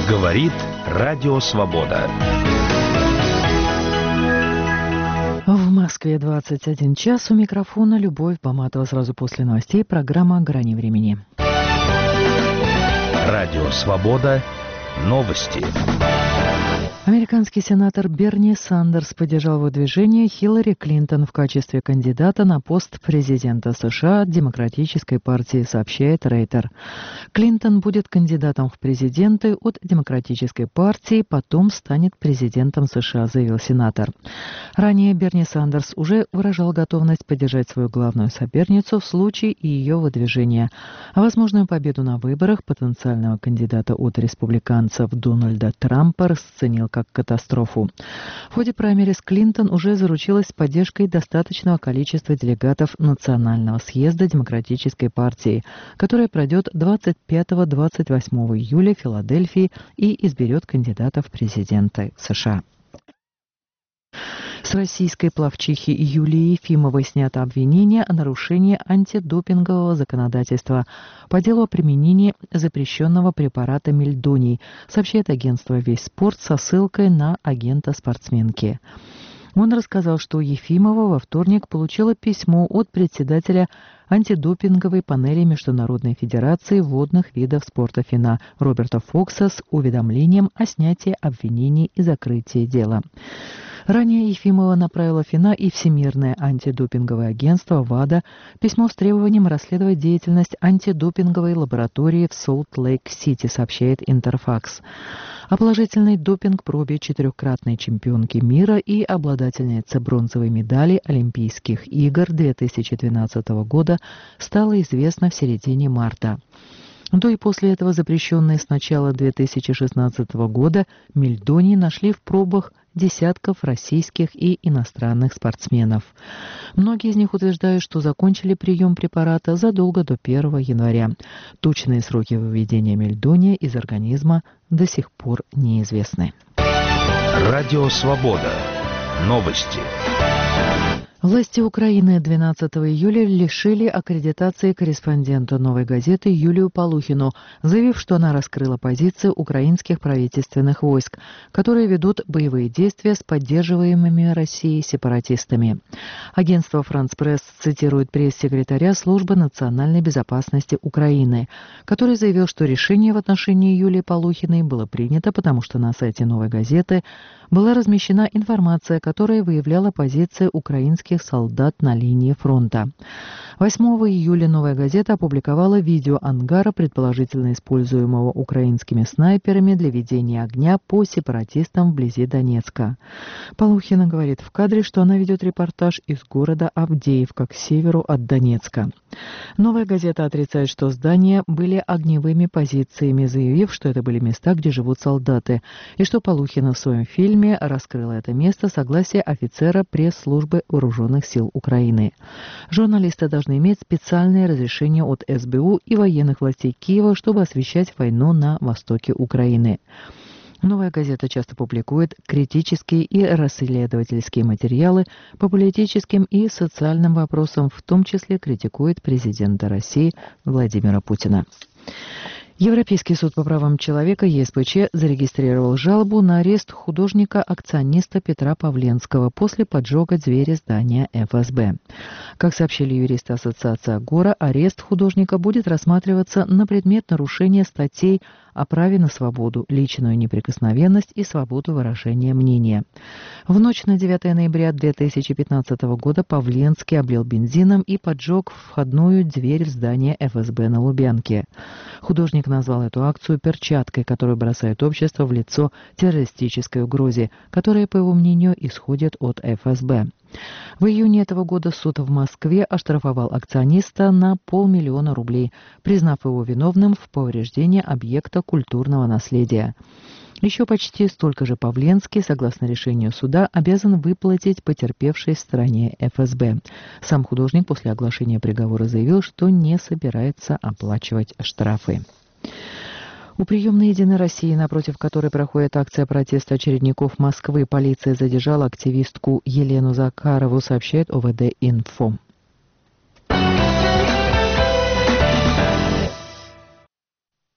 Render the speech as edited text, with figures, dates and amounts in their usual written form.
Говорит Радио Свобода. В Москве 21 час. У микрофона Любовь Баматова. Сразу после новостей программа «Грани времени». Радио Свобода. Новости. Американский сенатор Берни Сандерс поддержал выдвижение Хиллари Клинтон в качестве кандидата на пост президента США от Демократической партии, сообщает Рейтер. Клинтон будет кандидатом в президенты от Демократической партии, потом станет президентом США, заявил сенатор. Ранее Берни Сандерс уже выражал готовность поддержать свою главную соперницу в случае ее выдвижения. А возможную победу на выборах потенциального кандидата от республиканцев Дональда Трампа расценил как катастрофу. В ходе праймериз Клинтон уже заручилась поддержкой достаточного количества делегатов Национального съезда Демократической партии, которая пройдет 25-28 июля в Филадельфии и изберет кандидатов в президенты США. С российской пловчихи Юлии Ефимовой снято обвинение о нарушении антидопингового законодательства по делу о применении запрещенного препарата мельдоний, сообщает агентство «Весь спорт» со ссылкой на агента спортсменки. Он рассказал, что Ефимова во вторник получила письмо от председателя антидопинговой панели Международной федерации водных видов спорта ФИНА Роберта Фокса с уведомлением о снятии обвинений и закрытии дела. Ранее Ефимова направила ФИНА и Всемирное антидопинговое агентство ВАДА письмо с требованием расследовать деятельность антидопинговой лаборатории в Солт-Лейк-Сити, сообщает Интерфакс. О положительной допинг-пробе четырехкратной чемпионки мира и обладательнице бронзовой медали Олимпийских игр 2012 года стало известно в середине марта. До и после этого запрещенные с начала 2016 года мельдоний нашли в пробах десятков российских и иностранных спортсменов. Многие из них утверждают, что закончили прием препарата задолго до 1 января. Точные сроки выведения мельдония из организма до сих пор неизвестны. Радио Свобода. Новости. Власти Украины 12 июля лишили аккредитации корреспондента «Новой газеты» Юлию Полухину, заявив, что она раскрыла позиции украинских правительственных войск, которые ведут боевые действия с поддерживаемыми Россией сепаратистами. Агентство «Франс Пресс» цитирует пресс-секретаря Службы национальной безопасности Украины, который заявил, что решение в отношении Юлии Полухиной было принято, потому что на сайте «Новой газеты» была размещена информация, которая выявляла позиции украинских солдат на линии фронта. 8 июля «Новая газета» опубликовала видео ангара, предположительно используемого украинскими снайперами для ведения огня по сепаратистам вблизи Донецка. Полухина говорит в кадре, что она ведет репортаж из города Авдеевка к северу от Донецка. «Новая газета» отрицает, что здания были огневыми позициями, заявив, что это были места, где живут солдаты, и что Полухина в своем фильме раскрыла это место согласия офицера пресс-службы Вооруженных сил Украины. Журналисты должны иметь специальное разрешение от СБУ и военных властей Киева, чтобы освещать войну на востоке Украины. «Новая газета» часто публикует критические и расследовательские материалы по политическим и социальным вопросам, в том числе критикует президента России Владимира Путина. Европейский суд по правам человека ЕСПЧ зарегистрировал жалобу на арест художника-акциониста Петра Павленского после поджога двери здания ФСБ. Как сообщили юристы Ассоциации Агора, арест художника будет рассматриваться на предмет нарушения статей о праве на свободу, личную неприкосновенность и свободу выражения мнения. В ночь на 9 ноября 2015 года Павленский облил бензином и поджег входную дверь в здание ФСБ на Лубянке. Художник назвал эту акцию перчаткой, которую бросает общество в лицо террористической угрозе, которая, по его мнению, исходит от ФСБ. В июне этого года суд в Москве оштрафовал акциониста на 500 000 рублей, признав его виновным в повреждении объекта культурного наследия. Еще почти столько же Павленский, согласно решению суда, обязан выплатить потерпевшей стороне ФСБ. Сам художник после оглашения приговора заявил, что не собирается оплачивать штрафы. У приемной «Единой России», напротив которой проходит акция протеста очередников Москвы, полиция задержала активистку Елену Закарову, сообщает ОВД-Инфо.